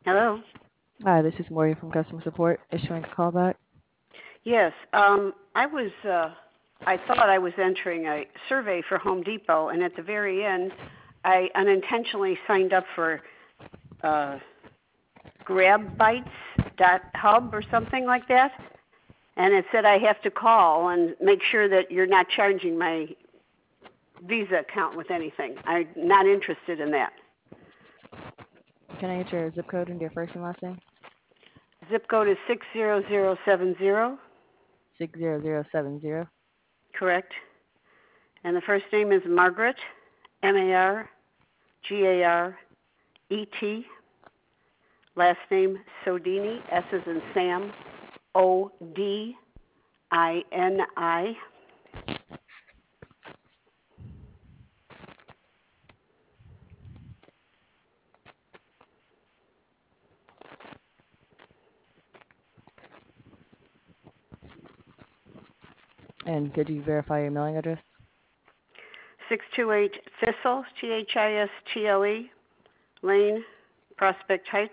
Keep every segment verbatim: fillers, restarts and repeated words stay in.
Hello? Hi, this is Morgan from customer support issuing a callback. Yes, um, I was, uh, I thought I was entering a survey for Home Depot, and at the very end, I unintentionally signed up for uh, grabbytes.hub or something like that, and it said I have to call and make sure that you're not charging my Visa account with anything. I'm not interested in that. Can I get your zip code and your first and last name? Zip code is six zero zero seven zero, six zero zero seven zero. correct? And the first name is Margaret, M A R G A R E T. Last name Sodini, S as in Sam, O D I N I. And could you verify your mailing address? six two eight Thistle, T H I S T L E, Lane, Prospect Heights.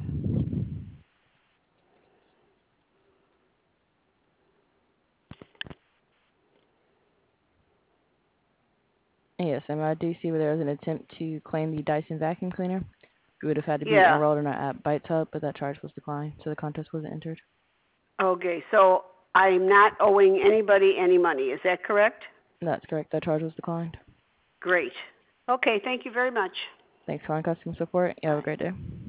Yes, and I do see where there was an attempt to claim the Dyson vacuum cleaner. You would have had to be Yeah, enrolled in our app ByteHub, but that charge was declined, so the contest wasn't entered. okay, so I'm not owing anybody any money, is that correct? That's correct. That charge was declined. Great. Okay, thank you very much. Thanks for calling customer support. You have a Bye. great day.